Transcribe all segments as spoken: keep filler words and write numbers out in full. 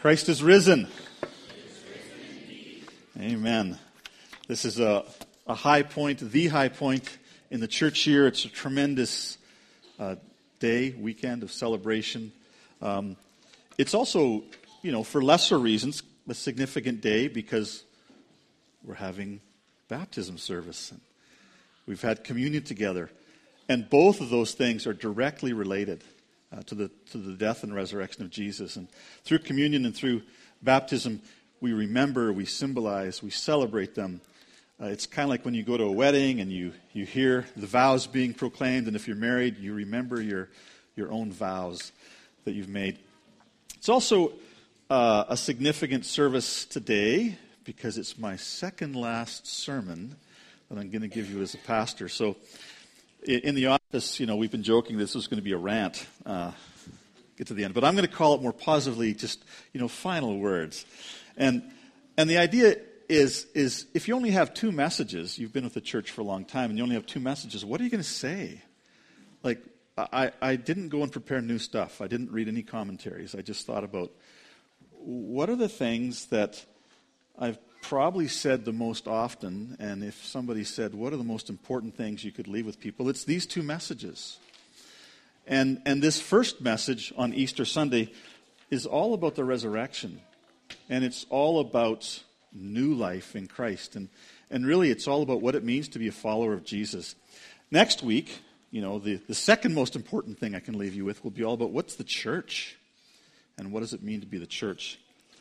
Christ is risen. Amen. This is a, a high point, the high point in the church year. It's a tremendous uh, day, weekend of celebration. Um, it's also, you know, for lesser reasons, a significant day because we're having baptism service. And we've had communion together. And both of those things are directly related uh, to the to the death and resurrection of Jesus. And through communion and through baptism, we remember, we symbolize, we celebrate them. Uh, it's kind of like when you go to a wedding and you, you hear the vows being proclaimed, and if you're married, you remember your, your own vows that you've made. It's also uh, a significant service today because it's my second last sermon that I'm going to give you as a pastor. So in the office, you know, we've been joking this was going to be a rant. Uh, get to the end. But I'm going to call it more positively just, you know, final words. And and the idea is, is if you only have two messages, you've been with the church for a long time, and you only have two messages, what are you going to say? Like, I, I didn't go and prepare new stuff. I didn't read any commentaries. I just thought about what are the things that I've probably said the most often, and if somebody said, what are the most important things you could leave with people, it's these two messages. And and this first message on Easter Sunday is all about the resurrection. And it's all about new life in Christ. And and really it's all about what it means to be a follower of Jesus. Next week, you know, the, the second most important thing I can leave you with will be all about what's the church? And what does it mean to be the church?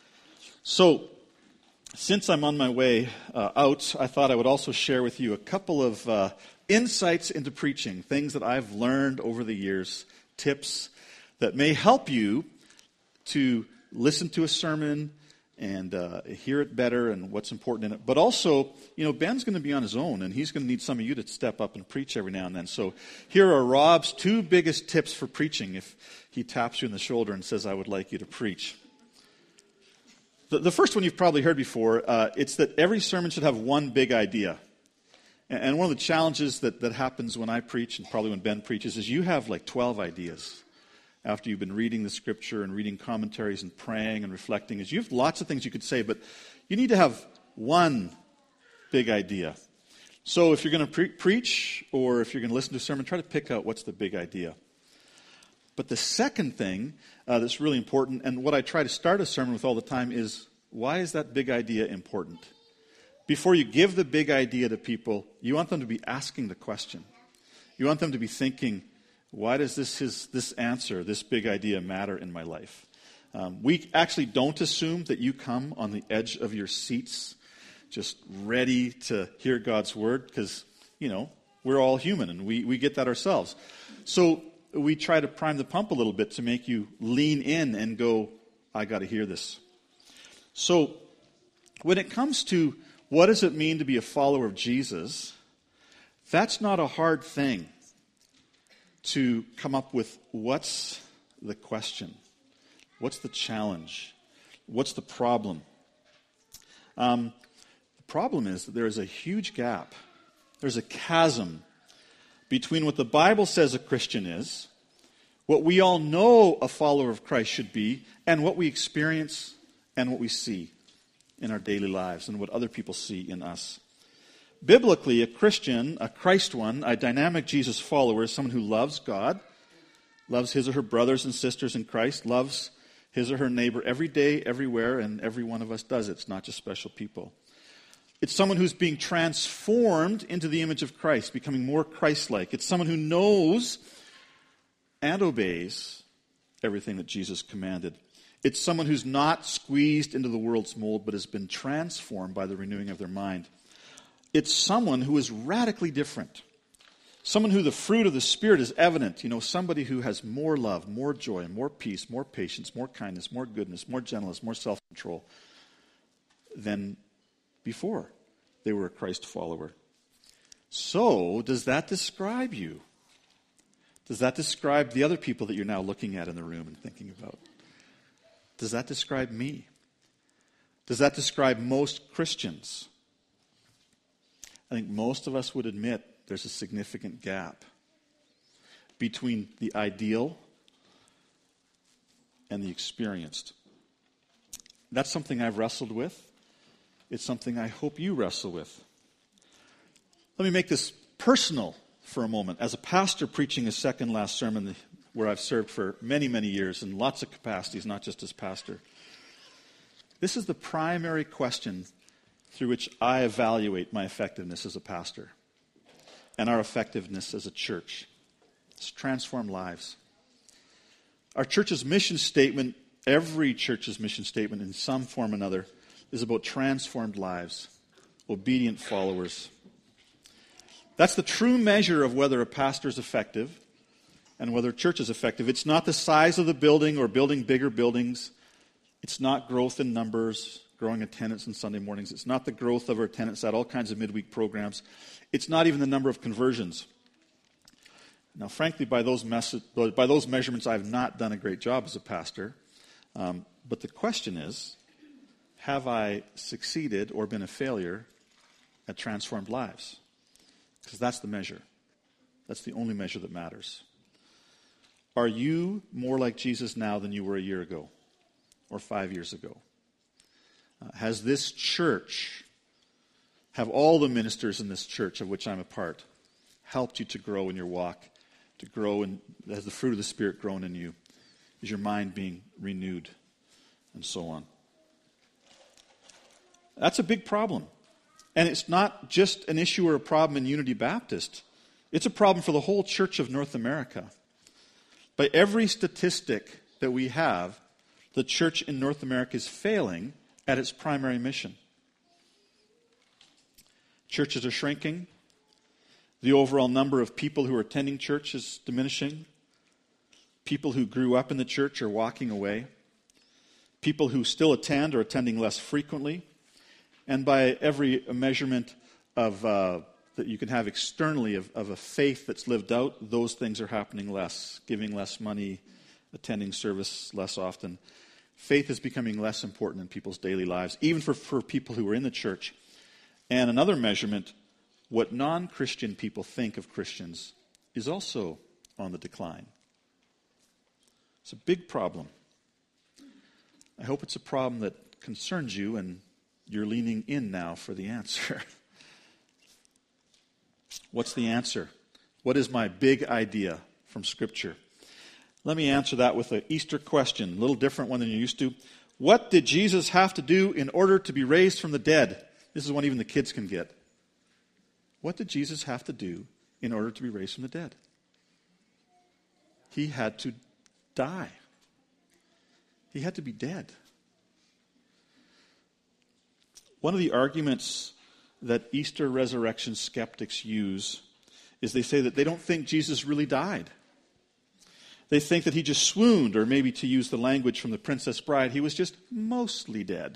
So, since I'm on my way uh, out, I thought I would also share with you a couple of uh, insights into preaching, things that I've learned over the years, tips that may help you to listen to a sermon and uh, hear it better and what's important in it. But also, you know, Ben's going to be on his own, and he's going to need some of you to step up and preach every now and then. So here are Rob's two biggest tips for preaching if he taps you in the shoulder and says, I would like you to preach. The, the first one you've probably heard before, uh, it's that every sermon should have one big idea. And, and one of the challenges that, that happens when I preach, and probably when Ben preaches, is you have like twelve ideas. After you've been reading the scripture and reading commentaries and praying and reflecting, is you have lots of things you could say, but you need to have one big idea. So if you're going to pre- preach or if you're going to listen to a sermon, try to pick out what's the big idea. But the second thing uh, that's really important, and what I try to start a sermon with all the time, is why is that big idea important? Before you give the big idea to people, you want them to be asking the question. You want them to be thinking, why does this his, this answer, this big idea matter in my life? Um, we actually don't assume that you come on the edge of your seats just ready to hear God's word because, you know, we're all human and we, we get that ourselves. So we try to prime the pump a little bit to make you lean in and go, I got to hear this. So when it comes to what does it mean to be a follower of Jesus, that's not a hard thing to come up with. What's the question? What's the challenge? What's the problem? Um, the problem is that there is a huge gap. There's a chasm between what the Bible says a Christian is, what we all know a follower of Christ should be, and what we experience and what we see in our daily lives and what other people see in us. Biblically, a Christian, a Christ one, a dynamic Jesus follower is someone who loves God, loves his or her brothers and sisters in Christ, loves his or her neighbor every day, everywhere, and every one of us does it. It's not just special people. It's someone who's being transformed into the image of Christ, becoming more Christ-like. It's someone who knows and obeys everything that Jesus commanded. It's someone who's not squeezed into the world's mold, but has been transformed by the renewing of their mind. It's someone who is radically different. Someone who the fruit of the Spirit is evident. You know, somebody who has more love, more joy, more peace, more patience, more kindness, more goodness, more gentleness, more self-control than before they were a Christ follower. So, does that describe you? Does that describe the other people that you're now looking at in the room and thinking about? Does that describe me? Does that describe most Christians? I think most of us would admit there's a significant gap between the ideal and the experienced. That's something I've wrestled with. It's something I hope you wrestle with. Let me make this personal for a moment. As a pastor preaching a second last sermon where I've served for many, many years in lots of capacities, not just as pastor, this is the primary question through which I evaluate my effectiveness as a pastor and our effectiveness as a church. It's transform lives. Our church's mission statement, every church's mission statement in some form or another, is about transformed lives, obedient followers. That's the true measure of whether a pastor is effective and whether a church is effective. It's not the size of the building or building bigger buildings. It's not growth in numbers, growing attendance on Sunday mornings. It's not the growth of our attendance at all kinds of midweek programs. It's not even the number of conversions. Now, frankly, by those, mes- by those measurements, I've not done a great job as a pastor. Um, but the question is, have I succeeded or been a failure at transformed lives? Because that's the measure. That's the only measure that matters. Are you more like Jesus now than you were a year ago or five years ago? Uh, has this church, have all the ministers in this church of which I'm a part, helped you to grow in your walk, to grow, and has the fruit of the Spirit grown in you? Is your mind being renewed? And so on. That's a big problem. And it's not just an issue or a problem in Unity Baptist. It's a problem for the whole Church of North America. By every statistic that we have, the church in North America is failing at its primary mission. Churches are shrinking. The overall number of people who are attending church is diminishing. People who grew up in the church are walking away. People who still attend are attending less frequently. And by every measurement of uh, that you can have externally of, of a faith that's lived out, those things are happening less. Giving less money, attending service less often. Faith is becoming less important in people's daily lives, even for, for people who are in the church. And another measurement, what non-Christian people think of Christians, is also on the decline. It's a big problem. I hope it's a problem that concerns you and you're leaning in now for the answer. What's the answer? What is my big idea from Scripture? Let me answer that with an Easter question, a little different one than you're used to. What did Jesus have to do in order to be raised from the dead? This is one even the kids can get. What did Jesus have to do in order to be raised from the dead? He had to die. He had to be dead. One of the arguments that Easter resurrection skeptics use is they say that they don't think Jesus really died. They think that he just swooned, or maybe to use the language from The Princess Bride, he was just mostly dead.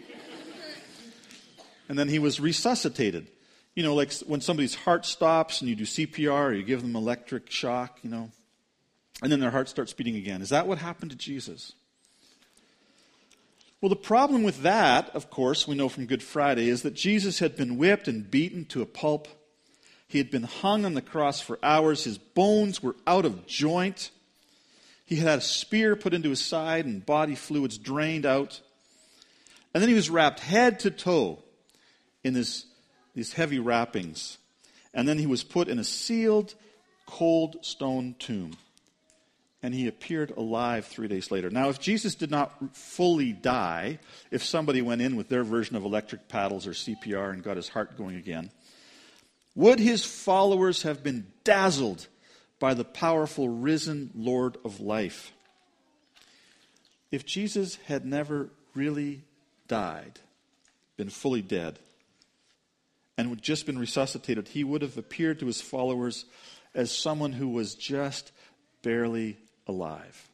And then he was resuscitated. You know, like when somebody's heart stops and you do C P R or you give them electric shock, you know, and then their heart starts beating again. Is that what happened to Jesus? Well, the problem with that, of course, we know from Good Friday, is that Jesus had been whipped and beaten to a pulp. He had been hung on the cross for hours. His bones were out of joint. He had had a spear put into his side and body fluids drained out. And then he was wrapped head to toe in this, these heavy wrappings. And then he was put in a sealed, cold stone tomb. And he appeared alive three days later. Now, if Jesus did not fully die, if somebody went in with their version of electric paddles or C P R and got his heart going again, would his followers have been dazzled by the powerful risen Lord of life? If Jesus had never really died, been fully dead, and had just been resuscitated, he would have appeared to his followers as someone who was just barely alive.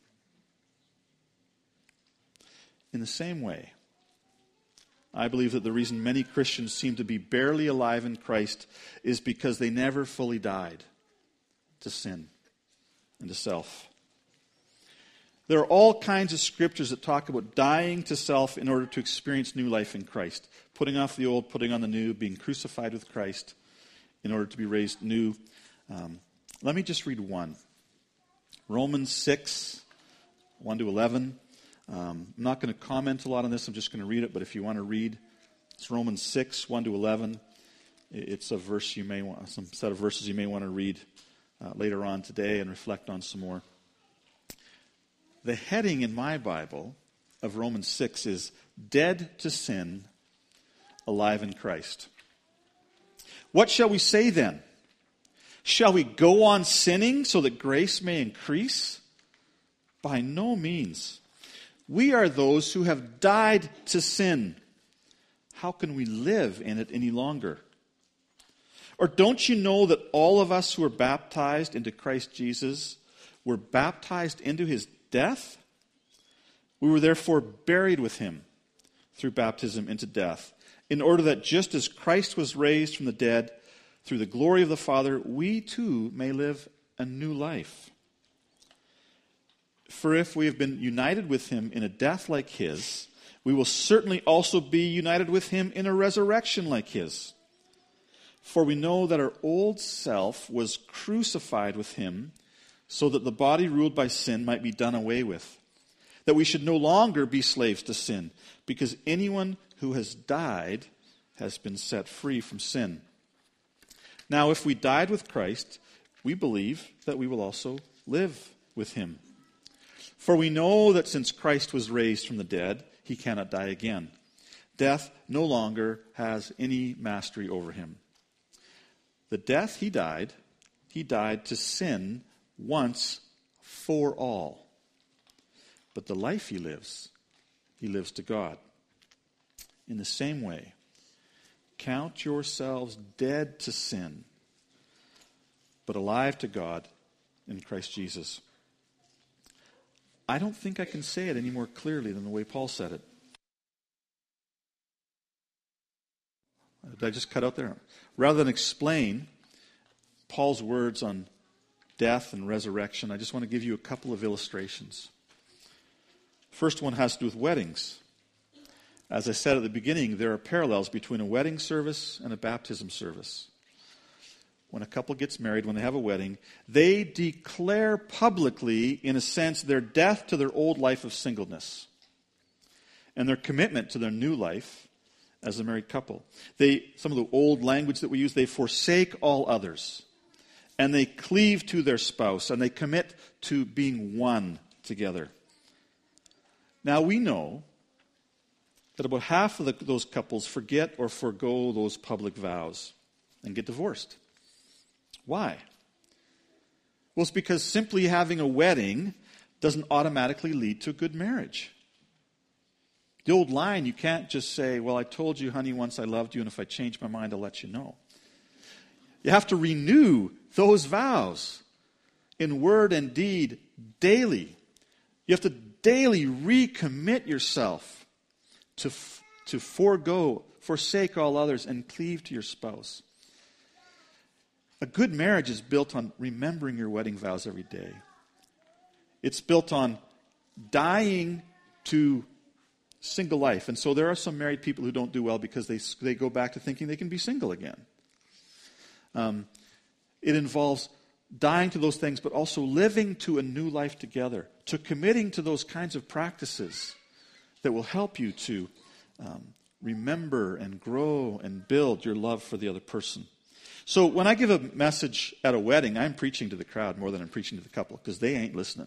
In the same way, I believe that the reason many Christians seem to be barely alive in Christ is because they never fully died to sin and to self. There are all kinds of scriptures that talk about dying to self in order to experience new life in Christ. Putting off the old, putting on the new, being crucified with Christ in order to be raised new. Um, let me just read one. Romans six, one to eleven. Um, I'm not going to comment a lot on this. I'm just going to read it. But if you want to read, it's Romans six, one to eleven. It's a verse you may want, some set of verses you may want to read uh, later on today and reflect on some more. The heading in my Bible of Romans six is Dead to Sin, Alive in Christ. What shall we say then? Shall we go on sinning so that grace may increase? By no means. We are those who have died to sin. How can we live in it any longer? Or don't you know that all of us who were baptized into Christ Jesus were baptized into his death? We were therefore buried with him through baptism into death, in order that just as Christ was raised from the dead through the glory of the Father, we too may live a new life. For if we have been united with him in a death like his, we will certainly also be united with him in a resurrection like his. For we know that our old self was crucified with him, so that the body ruled by sin might be done away with, that we should no longer be slaves to sin, because anyone who has died has been set free from sin. Now, if we died with Christ, we believe that we will also live with him. For we know that since Christ was raised from the dead, he cannot die again. Death no longer has any mastery over him. The death he died, he died to sin once for all. But the life he lives, he lives to God. In the same way, count yourselves dead to sin, but alive to God in Christ Jesus. I don't think I can say it any more clearly than the way Paul said it. Did I just cut out there? Rather than explain Paul's words on death and resurrection, I just want to give you a couple of illustrations. First one has to do with weddings. As I said at the beginning, there are parallels between a wedding service and a baptism service. When a couple gets married, when they have a wedding, they declare publicly, in a sense, their death to their old life of singleness and their commitment to their new life as a married couple. They, some of the old language that we use, they forsake all others, and they cleave to their spouse, and they commit to being one together. Now we know that about half of the, those couples forget or forego those public vows and get divorced. Why? Well, it's because simply having a wedding doesn't automatically lead to a good marriage. The old line, you can't just say, well, I told you, honey, once I loved you, and if I change my mind, I'll let you know. You have to renew those vows in word and deed daily. You have to daily recommit yourself to, to forego, forsake all others, and cleave to your spouse. A good marriage is built on remembering your wedding vows every day. It's built on dying to single life. And so there are some married people who don't do well because they they go back to thinking they can be single again. Um, it involves dying to those things, but also living to a new life together, to committing to those kinds of practices that will help you to um, remember and grow and build your love for the other person. So when I give a message at a wedding, I'm preaching to the crowd more than I'm preaching to the couple, because they ain't listening.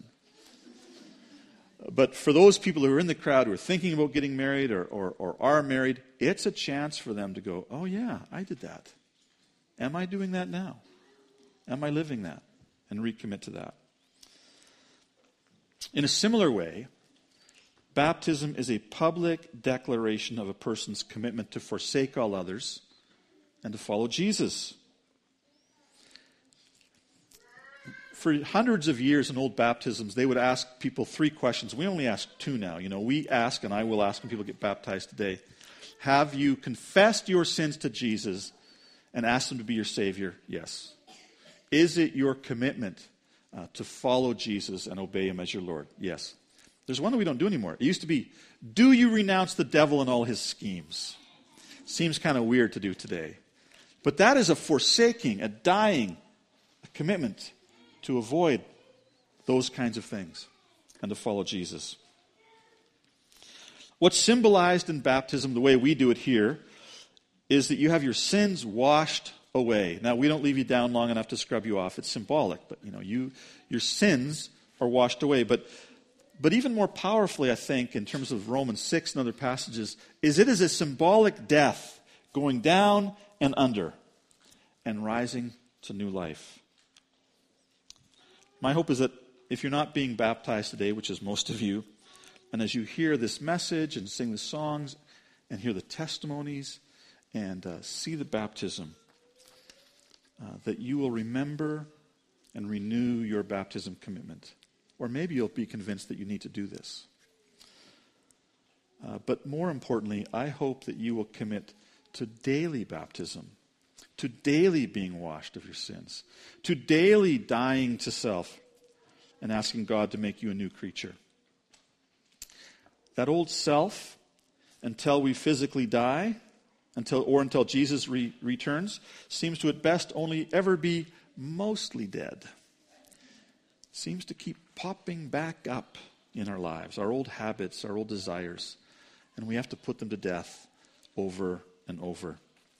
But for those people who are in the crowd who are thinking about getting married or, or, or are married, it's a chance for them to go, oh yeah, I did that. Am I doing that now? Am I living that? And recommit to that. In a similar way, baptism is a public declaration of a person's commitment to forsake all others and to follow Jesus. For hundreds of years in old baptisms, they would ask people three questions. We only ask two now. You know, we ask, and I will ask when people get baptized today, have you confessed your sins to Jesus and asked him to be your Savior? Yes. Is it your commitment uh, to follow Jesus and obey him as your Lord? Yes. There's one that we don't do anymore. It used to be, do you renounce the devil and all his schemes? Seems kind of weird to do today. But that is a forsaking, a dying, a commitment to avoid those kinds of things and to follow Jesus. What's symbolized in baptism, the way we do it here, is that you have your sins washed away. Now, we don't leave you down long enough to scrub you off. It's symbolic, but you know, you your sins are washed away. But but even more powerfully, I think, in terms of Romans six and other passages, is it is a symbolic death going down and under and rising to new life. My hope is that if you're not being baptized today, which is most of you, and as you hear this message and sing the songs and hear the testimonies and uh, see the baptism, uh, that you will remember and renew your baptism commitment. Or maybe you'll be convinced that you need to do this. Uh, but more importantly, I hope that you will commit to daily baptism, to daily being washed of your sins, to daily dying to self and asking God to make you a new creature. That old self, until we physically die, until or until Jesus re- returns, seems to at best only ever be mostly dead. Seems to keep popping back up in our lives, our old habits, our old desires, and we have to put them to death over and over.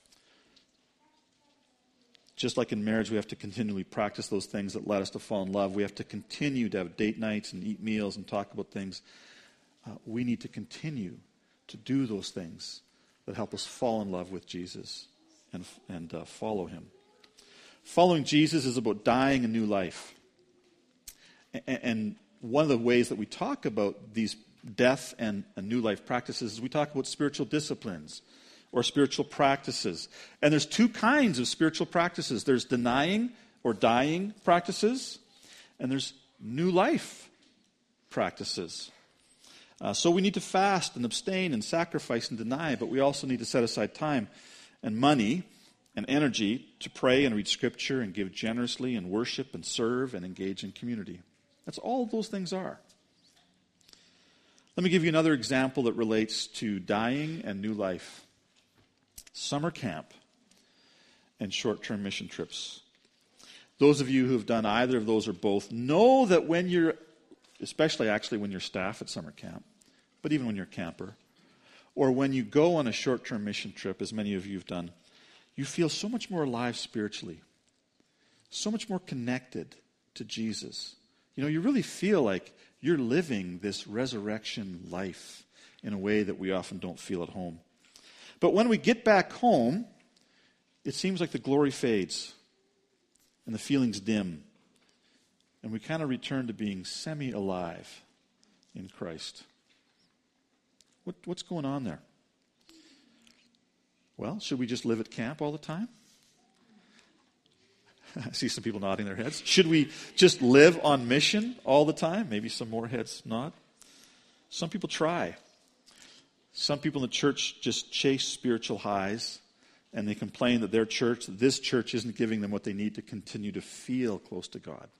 Just like in marriage, we have to continually practice those things that led us to fall in love. We have to continue to have date nights and eat meals and talk about things. Uh, we need to continue to do those things that help us fall in love with Jesus and, and uh, follow him. Following Jesus is about dying a new life. And, and one of the ways that we talk about these death and, and new life practices is we talk about spiritual disciplines or spiritual practices. And there's two kinds of spiritual practices. There's denying or dying practices, and there's new life practices. Uh, so we need to fast and abstain and sacrifice and deny, but we also need to set aside time and money and energy to pray and read Scripture and give generously and worship and serve and engage in community. That's all those things are. Let me give you another example that relates to dying and new life. Summer camp and short-term mission trips. Those of you who have done either of those or both know that when you're, especially actually when you're staff at summer camp, but even when you're a camper, or when you go on a short-term mission trip, as many of you have done, you feel so much more alive spiritually, so much more connected to Jesus. You know, you really feel like you're living this resurrection life in a way that we often don't feel at home. But when we get back home, it seems like the glory fades and the feelings dim. And we kind of return to being semi-alive in Christ. What, what's going on there? Well, should we just live at camp all the time? I see some people nodding their heads. Should we just live on mission all the time? Maybe some more heads nod. Some people try. Some people in the church just chase spiritual highs, and they complain that their church, this church, isn't giving them what they need to continue to feel close to God.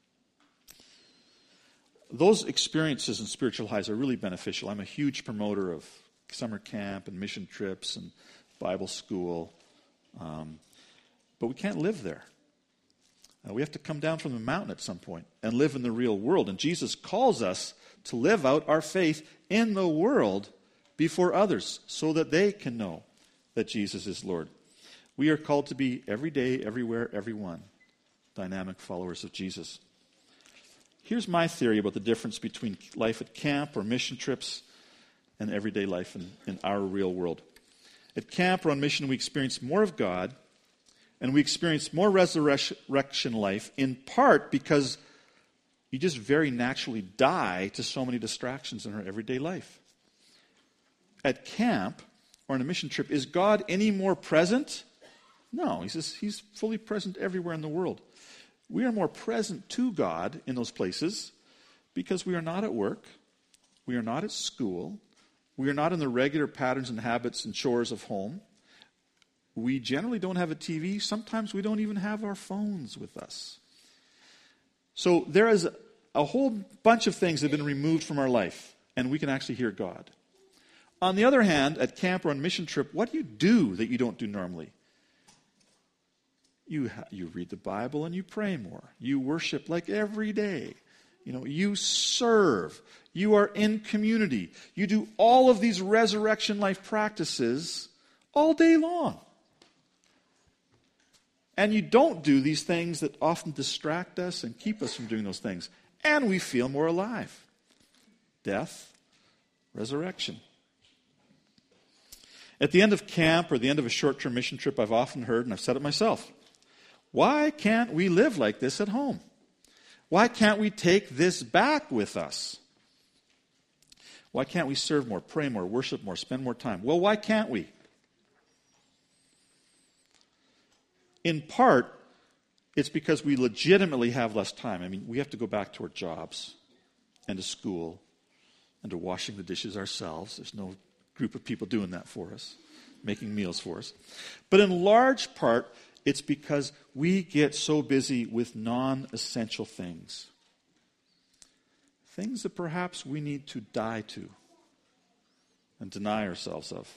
Those experiences and spiritual highs are really beneficial. I'm a huge promoter of summer camp and mission trips and Bible school, um, but we can't live there. Uh, we have to come down from the mountain at some point and live in the real world. And Jesus calls us to live out our faith in the world before others so that they can know that Jesus is Lord. We are called to be every day, everywhere, everyone, dynamic followers of Jesus. Here's my theory about the difference between life at camp or mission trips and everyday life in, in our real world. At camp or on mission, we experience more of God, and we experience more resurrection life, in part because you just very naturally die to so many distractions in our everyday life. At camp or on a mission trip, is God any more present? No, he's, just, he's fully present everywhere in the world. We are more present to God in those places because we are not at work, we are not at school, we are not in the regular patterns and habits and chores of home. We generally don't have a T V. Sometimes we don't even have our phones with us. So there is a, a whole bunch of things that have been removed from our life, and we can actually hear God. On the other hand, at camp or on mission trip, what do you do that you don't do normally? You ha- you read the Bible and you pray more. You worship like every day. You know, you serve. You are in community. You do all of these resurrection life practices all day long. And you don't do these things that often distract us and keep us from doing those things. And we feel more alive. Death, resurrection. At the end of camp or the end of a short-term mission trip, I've often heard, and I've said it myself, why can't we live like this at home? Why can't we take this back with us? Why can't we serve more, pray more, worship more, spend more time? Well, why can't we? In part, it's because we legitimately have less time. I mean, we have to go back to our jobs and to school and to washing the dishes ourselves. There's no group of people doing that for us, making meals for us. But in large part, it's because we get so busy with non-essential things. Things that perhaps we need to die to and deny ourselves of.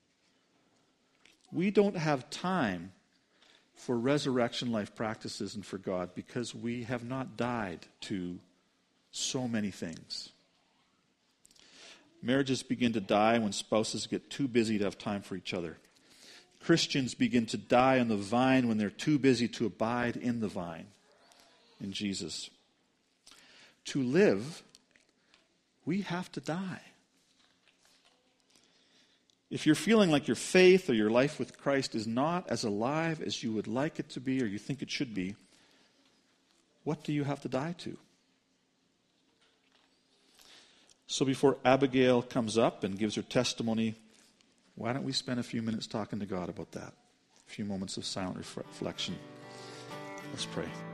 We don't have time for resurrection life practices and for God because we have not died to so many things. Marriages begin to die when spouses get too busy to have time for each other. Christians begin to die on the vine when they're too busy to abide in the vine, in Jesus. To live, we have to die. If you're feeling like your faith or your life with Christ is not as alive as you would like it to be or you think it should be, what do you have to die to? So before Abigail comes up and gives her testimony, why don't we spend a few minutes talking to God about that? A few moments of silent reflection. Let's pray.